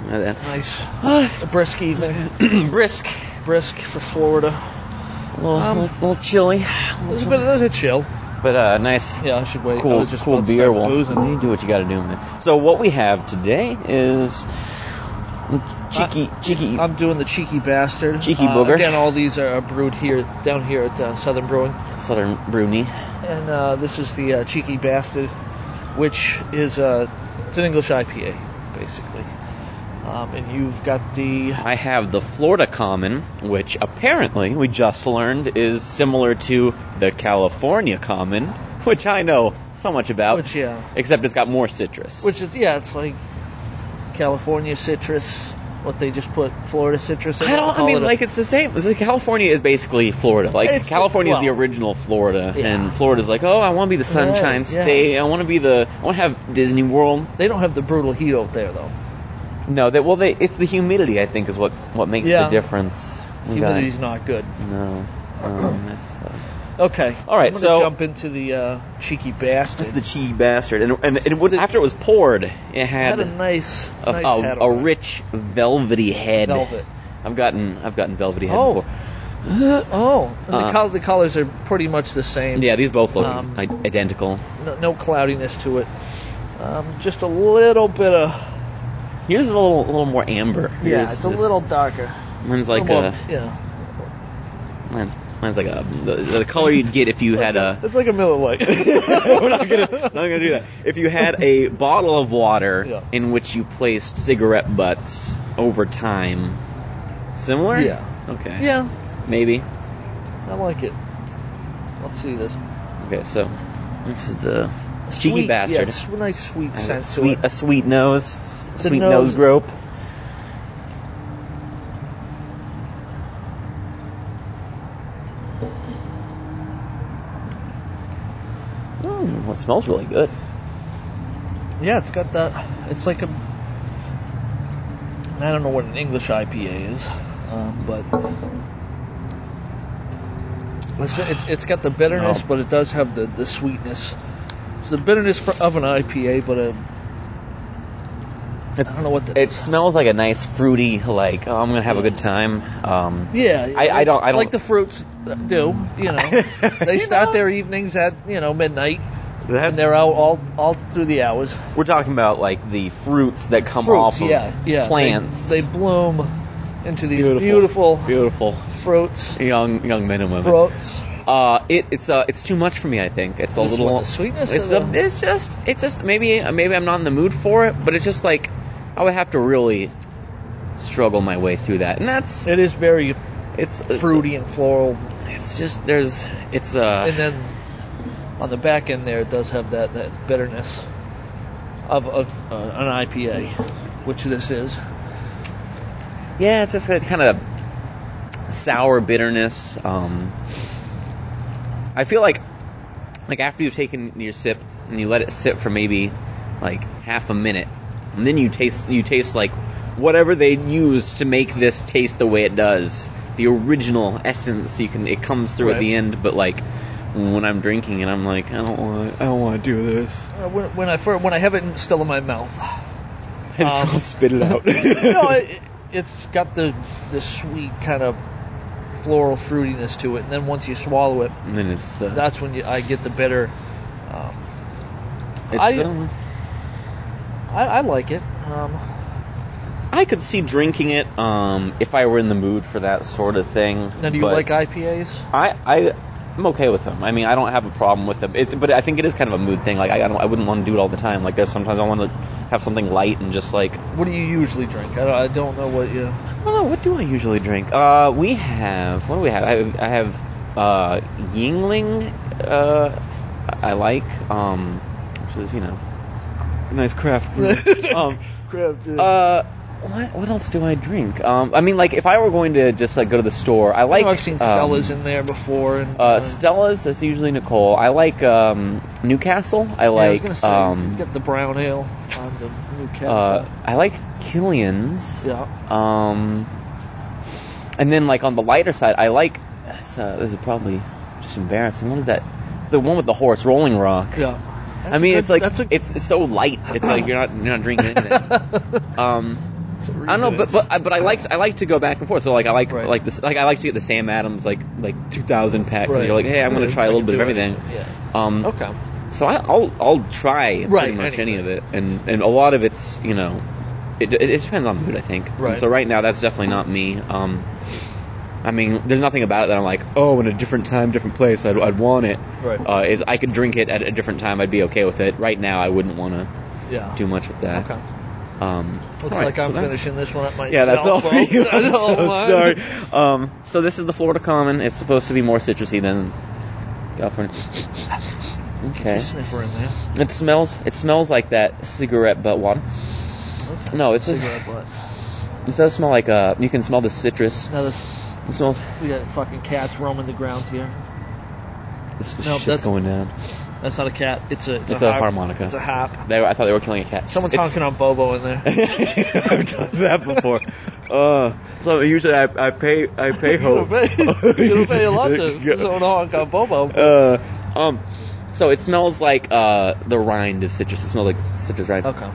Nice. A brisk evening. Brisk for Florida. A little chilly. There's a chill. But nice. Yeah, I should wait. Cool, I was just cool about to beer. start boozing. You do what you got to do, man. So what we have today is cheeky. I'm doing the cheeky bastard. Cheeky booger. Again, all these are brewed down here at Southern Brewing. Southern Brewing. And this is the cheeky bastard, which is it's an English IPA, basically. And you've got I have the Florida Common, which apparently we just learned is similar to the California Common, which I know so much about. Which, yeah. Except it's got more citrus. Which is, yeah, it's like California citrus. What they just put Florida citrus in. It's the same. It's like California is basically Florida. Like California is the original Florida, and Florida's like, oh, I want to be the Sunshine State. I want to have Disney World. They don't have the brutal heat out there though. No, it's the humidity, I think, is what makes the difference. Humidity's not good. No, that's. Okay. All right, I'm gonna jump into the cheeky bastard. This is the cheeky bastard, and after it was poured, it had a nice head a rich velvety head. Velvet. I've gotten velvety head before. The colors are pretty much the same. Yeah, these both look identical. No cloudiness to it. Just a little bit of. Here's a little more amber. It's a little darker. Mine's like Mine's like the color you'd get if you had It's like a Miller Lite. We're not gonna do that. If you had a bottle of water in which you placed cigarette butts over time. Similar? Yeah. Okay. Yeah. Maybe. I like it. Let's see this. Okay, so this is the cheeky bastard. Yeah, it's a nice sweet scent to it. A sweet nose. Sweet nose grope. Well, it smells really good. Yeah, it's got that. It's like a. I don't know what an English IPA is, but it's got the bitterness, but it does have the sweetness. It's the bitterness of an IPA, but I don't know what that it is. smells like a nice fruity, like I'm gonna have a good time. I don't like the fruits do. They start their evenings at midnight. And they're out all through the hours. We're talking about like the fruits that come off of plants. They bloom into these beautiful fruits. Young men and women. Fruits. It's too much for me. I think it's a little the sweetness. It's just maybe I'm not in the mood for it, but it's just like I would have to really struggle my way through that, and it is very fruity and floral. It's just and then. On the back end there, it does have that bitterness of an IPA, which this is. Yeah, it's just that kind of sour bitterness. I feel like after you've taken your sip and you let it sit for maybe like half a minute, and then you taste like whatever they used to make this taste the way it does, the original essence. It comes through at the end, but like. When I'm drinking and I'm like, I don't want to do this. When I have it still in my mouth, I just want to spit it out. It's got the sweet kind of floral fruitiness to it, and then once you swallow it, and then that's when I get the bitter. I like it. I could see drinking it if I were in the mood for that sort of thing. Now, do you like IPAs? I'm okay with them. I mean, I don't have a problem with them. But I think it is kind of a mood thing. Like, I wouldn't want to do it all the time. Like, there's sometimes I want to have something light and just like. What do you usually drink? I don't know what you. I don't know. What do I usually drink? We have. What do we have? I have Yingling. I like. Which is a nice craft brew. Craft brew. What else do I drink? I mean, like, if I were going to just, like, go to the store, I like... I've seen Stella's in there before. And, Stella's is usually Nicole. I like Newcastle. I like... I was going to say, you get the brown ale on the Newcastle. I like Killian's. Yeah. And then, like, on the lighter side, I like... This is probably just embarrassing. What is that? It's the one with the horse, Rolling Rock. Yeah. It's like it's so light. It's like you're not drinking anything. Is it reason. I don't know, but I like to go back and forth. So like I like this, like I like to get the Sam Adams like 2000 pack because you're like, hey, I'm going to try a little bit of everything. Yeah. Okay. So I'll try pretty much any of it, and a lot of it's it depends on mood, I think. Right. And so right now that's definitely not me. I mean, there's nothing about it that I'm like, oh, in a different time, different place, I'd want it. Right. I could drink it at a different time, I'd be okay with it. Right now, I wouldn't want to do much with that. Okay. Looks right, like I'm finishing this one up myself. Yeah, that's all for you. I'm so sorry. So this is the Florida Common. It's supposed to be more citrusy than California. Okay. Sniffer in there. It smells like that cigarette butt water. Okay. No, it's cigarette butt. It does smell like you can smell the citrus. No, it smells. We got fucking cats roaming the grounds here. Shit's going down. That's not a cat. It's a harmonica. It's a harp. I thought they were killing a cat. Someone's honking on Bobo in there. I've done that before. So usually I pay hope. You'll pay a lot to don't honk on Bobo. So it smells like the rind of citrus. It smells like citrus rind. Okay.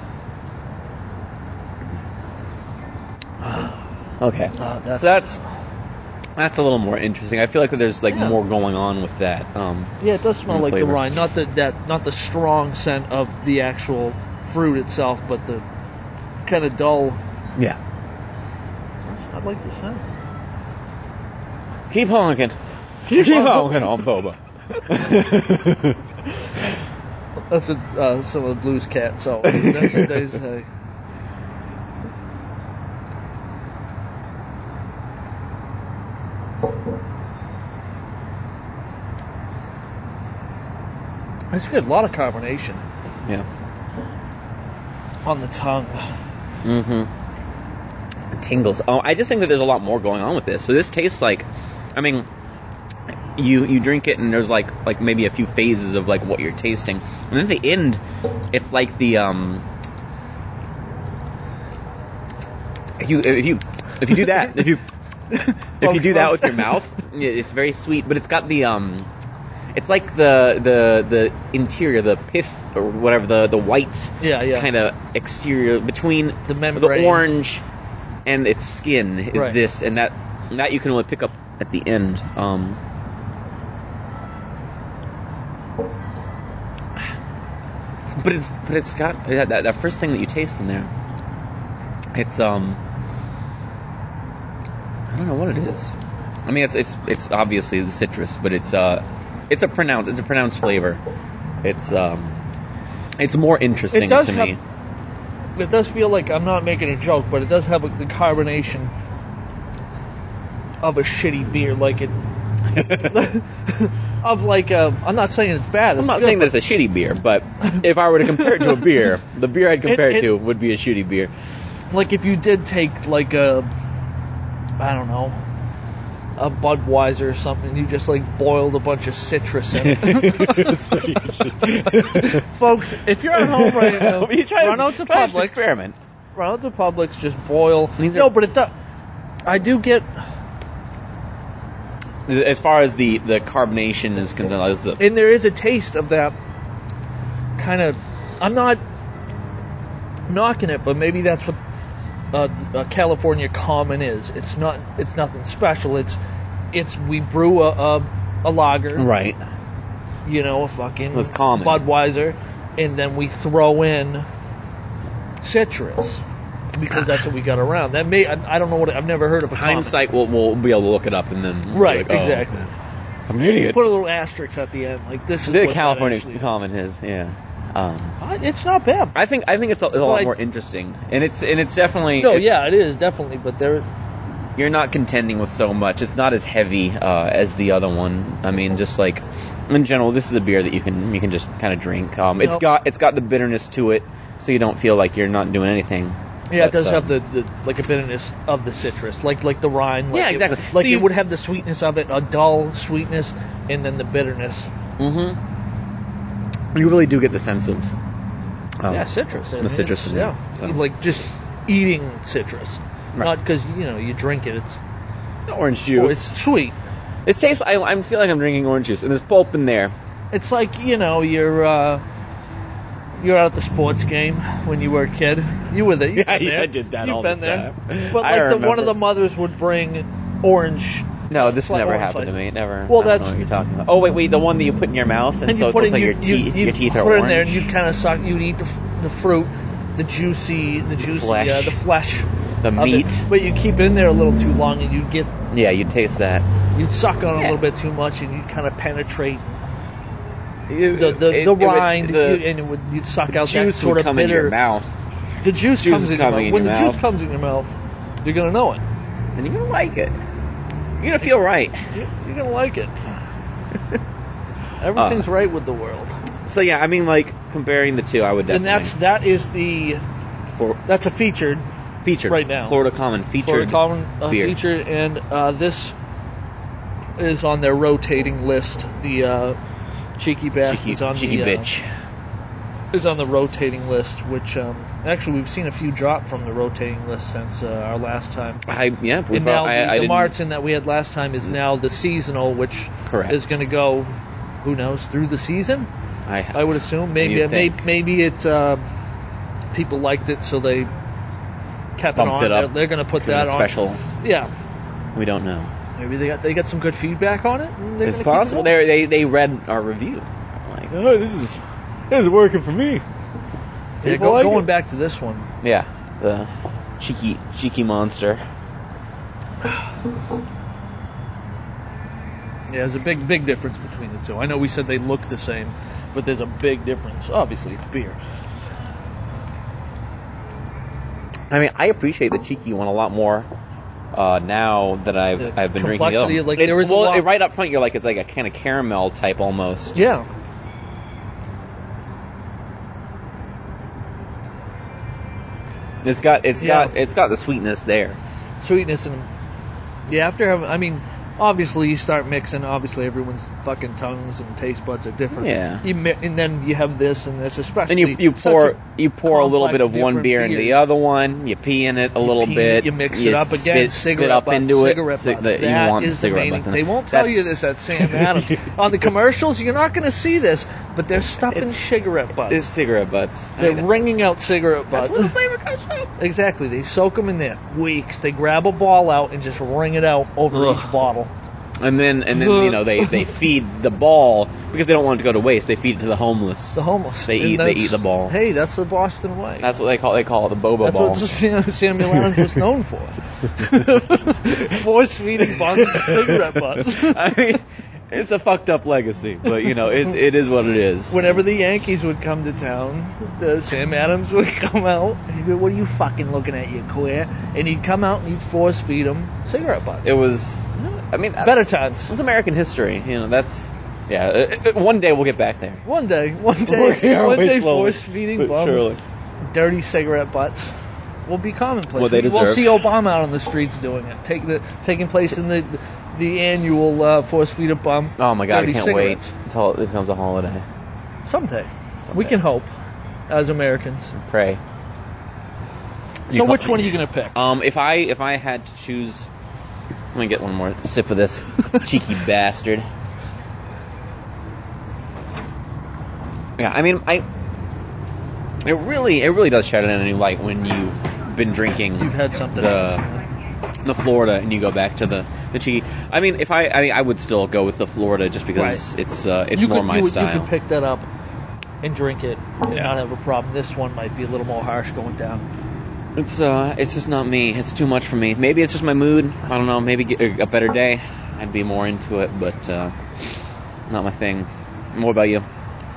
Okay. So that's a little more interesting. I feel like there's more going on with that. Yeah, it does smell like the rind, not the strong scent of the actual fruit itself, but the kind of dull. Yeah. I like the scent. Keep honking. Keep honking on Boba. That's what some of the blues cats. So that's what they say. It's good. A lot of carbonation. Yeah. On the tongue. Mm-hmm. It tingles. Oh, I just think that there's a lot more going on with this. So this tastes like, I mean, you drink it and there's like maybe a few phases of like what you're tasting, and then at the end, it's like the if you do that if you do that with your mouth, it's very sweet, but it's got the it's like the interior, the pith or whatever, the white kind of exterior between the membrane, the orange and its skin is this, and that you can only pick up at the end. But it's got that first thing that you taste in there. It's I don't know what it is. I mean, it's obviously the citrus, but it's a pronounced flavor. It's more interesting to me. It does feel like, I'm not making a joke, but it does have the carbonation of a shitty beer, like it. Of like I'm not saying it's bad. I'm not saying that it's a shitty beer, but if I were to compare it to a beer, the beer I'd compare it to would be a shitty beer. Like if you did take like a Budweiser or something, you just like boiled a bunch of citrus in it. Folks, if you're at home right now, run out to Publix. Experiment. Run out to Publix, just boil. But it does. I do get. As far as the carbonation is concerned, and there is a taste of that kind of. I'm not knocking it, but maybe that's what a California Common is. It's nothing special. It's we brew a lager, right? You know, a fucking Budweiser, and then we throw in citrus. Because that's what we got around. That I don't know what I've never heard of a hindsight. We'll be able to look it up and then exactly. I'm an idiot. Put a little asterisk at the end, like this is the what California Common is. Yeah, it's not bad. I think it's a lot more interesting, and it's definitely. No, it is definitely, but you're not contending with so much. It's not as heavy as the other one. I mean, just like in general, this is a beer that you can just kind of drink. It's got the bitterness to it, so you don't feel like you're not doing anything. Yeah, it does have the like a bitterness of the citrus, like the rind. Like exactly. It would have the sweetness of it, a dull sweetness, and then the bitterness. Mm-hmm. You really do get the sense of citrus. The citrus, so. Like just eating citrus, not because you drink it. It's orange juice. It's sweet. It tastes. I feel like I'm drinking orange juice, and there's pulp in there. It's like you're. you're out at the sports game when you were a kid. You were there. You've been there. I did that You've all been the there. time. But I like one of remember. the mothers would bring orange. No, this Like never orange happened to slices. me. Never. Well, I don't that's- know what you're talking about. Oh, wait, the one that you put in your mouth, and And so you it put looks in like you your teeth are put it orange. in there, and you'd kind of suck. You'd eat the fruit, the juicy, flesh. the flesh, The of meat. it. But you keep it in there a little too long, and Yeah, you taste that. you'd suck on it a Yeah. little bit too much, and you'd kind of penetrate It the rind, would, you'd suck out that juice sort would of come bitter. into your mouth, The juice Juice comes is in your coming mouth. in When your the juice mouth. comes in your mouth, you're gonna know it. and you're gonna like it. You're gonna feel right. You're gonna like it. Everything's right with the world, So yeah, I mean, like comparing the two, I would and definitely. that's a featured featured right now. Florida Common featured. Florida Common beer. featured, and this is on their rotating list. The Cheeky Bastards cheeky bitch. is on the rotating list, which actually we've seen a few drop from the rotating list since our last time. And now I the didn't- Martin that we had last time is now the seasonal, which Correct. is going to go, who knows, through the season. I would assume maybe You'd think. maybe it people liked it, so they kept Bumped it it on. up. They're going to put Give it that a on. special. Yeah, We don't know. maybe they got some good feedback on it. And they're It's gonna keep it possible. going. They read our review. I'm like, oh, this is working for me. Yeah, People like going it. back to this one. Yeah, the cheeky monster. Yeah, there's a big difference between the two. I know we said they look the same, but there's a big difference. Obviously, it's beer. I mean, I appreciate the cheeky one a lot more now that I've been drinking it. complexity, like, there is a lot- Right up front, you're like, it's like a kind of caramel type almost. Yeah. It's got the sweetness there. Sweetness and obviously you start mixing. Obviously, everyone's fucking tongues and taste buds are different. Yeah. And then you have this and this, especially. And you pour a little bit of one different beer into the beers. other one. You pee in it a little bit. You mix it up again. Spit up into it. Cigarette butts. You That want is the cigarette main. butts in They it. won't tell you That's- this at Sam Adams. On the commercials, you're not going to see this, but they're stuffing It's- cigarette butts. It's cigarette butts. They're ringing out cigarette butts. That's where the flavor comes from. Exactly. They soak them in there weeks. They grab a ball out and just ring it out over Ugh. each bottle. And then they feed the ball because they don't want it to go to waste. They feed it to the homeless. The homeless. They And eat the ball. Hey, that's the Boston way. That's what they call it, the boba That's ball. what Samuel Adams was known for. Force feeding bunts of cigarette butts. I mean, it's a fucked up legacy, but it is what it is. Whenever the Yankees would come to town, Sam Adams would come out and he'd go, "What are you fucking looking at, you queer?" And he'd come out and he'd force feed them cigarette butts. It was, Better times. It's American history. That's, yeah. One day we'll get back there. One day, Working our way slowly, force feeding but bums, surely. dirty cigarette butts will be commonplace. What they We'll deserve. see Obama out on the streets doing it, taking place in the annual force feed a bum. Oh my god, I dirty can't cigarettes. wait until it becomes a holiday. Someday. We can hope, as Americans. Pray. So which one are you going to pick? If I had to choose, let me get one more sip of this cheeky bastard. Yeah, I mean, it really does shed in a new light when you've been drinking. You've had something the Florida and you go back to the cheeky. I mean, I would still go with the Florida just because it's more my style. You could pick that up and drink it and not have a problem. This one might be a little more harsh going down. It's just not me. It's too much for me. Maybe it's just my mood. I don't know. Maybe a better day, I'd be more into it, but not my thing. What about you?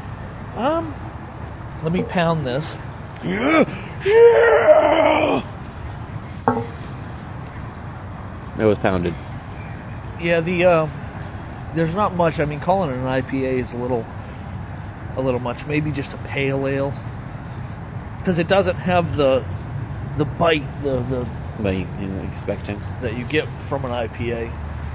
Let me pound this. Yeah. It was pounded. Yeah, there's not much. I mean, calling it an IPA is a little much. Maybe just a pale ale, because it doesn't have the bite But you expecting? that you get from an IPA.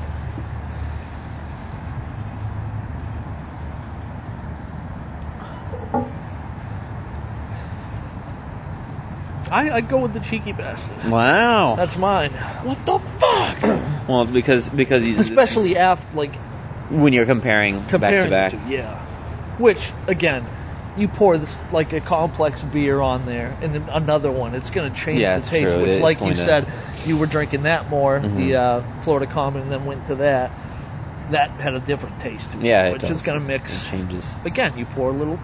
I'd go with the Cheeky Bastard. Wow. That's mine. What the fuck? Well, it's because you Especially after when you're comparing back to back. the two, yeah. Which again, you pour this like a complex beer on there and then another one, it's going to change Yeah, the it's taste. true. Which, It's like you going to- said, you were drinking that more, Mhm. the Florida Common, and then went to that. That had a different taste to it, Yeah, it which does. is going to mix. It changes. Again, you pour a little.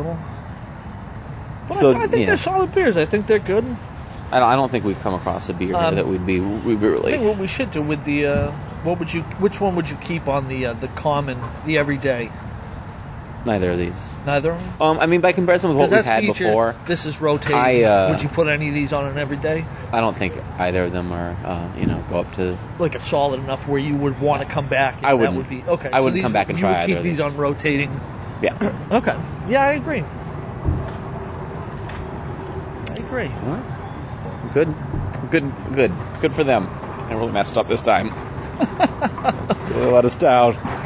But So, I think yeah. they're solid beers. I think they're good. I don't think we've come across a beer here that we'd be I think really. what we should do with the which one would you keep on the Common, the everyday? Neither of these. Neither of them? I mean, by comparison with what 'Cause we've that's had featured- before, This is rotating. I, Would you put any of these on an everyday? I don't think either of them are, go up to. Like a solid enough where you would want to come back. And I wouldn't. That would be okay. I so wouldn't these, come back and you try would either keep of these these. on rotating. Yeah. Okay. Yeah, I agree. I agree. All right. Good for them. They really messed up this time. Really let us down.